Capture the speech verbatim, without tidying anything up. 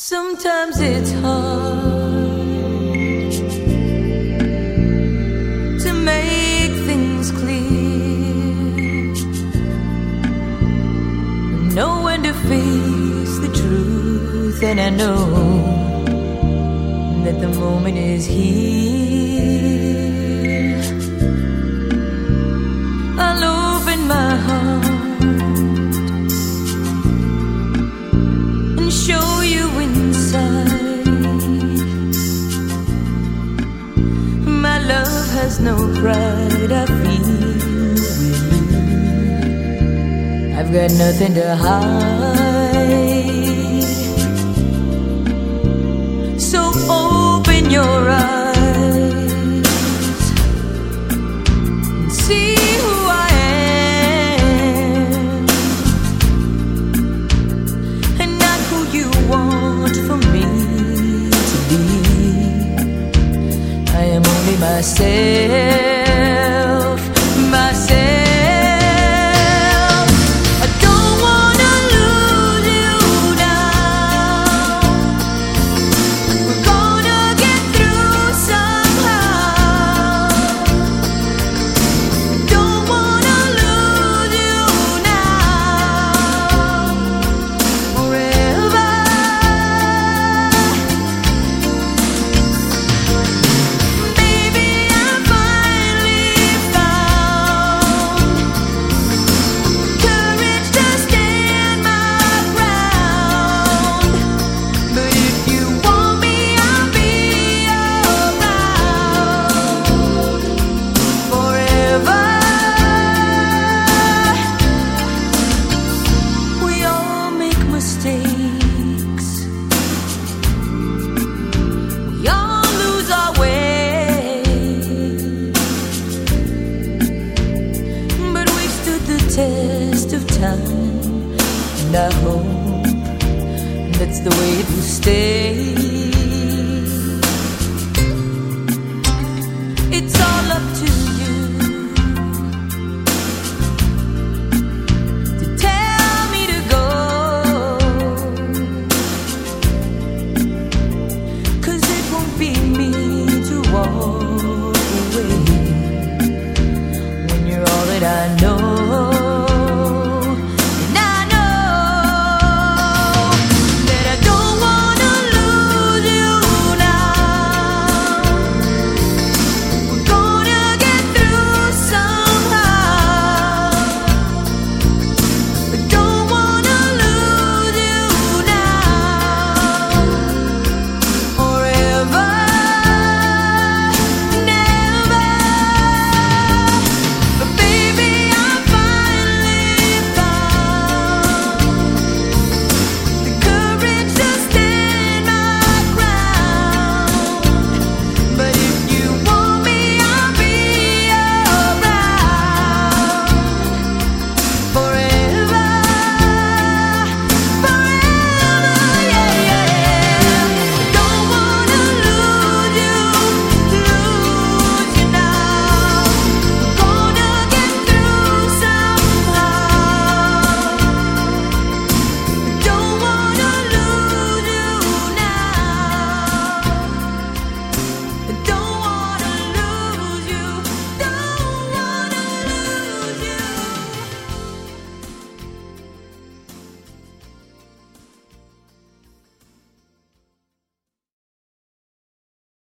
Sometimes it's hard to make things clear, know when to face the truth, and I know that the moment is here. I'll open my heart and show you inside. My love has no pride, I feel with you. I've got nothing to hide. So open your eyes and see who I am, and not who you want for me to be. I am only myself, myself. Test of time, and I hope that's the way it will stay. It's all up to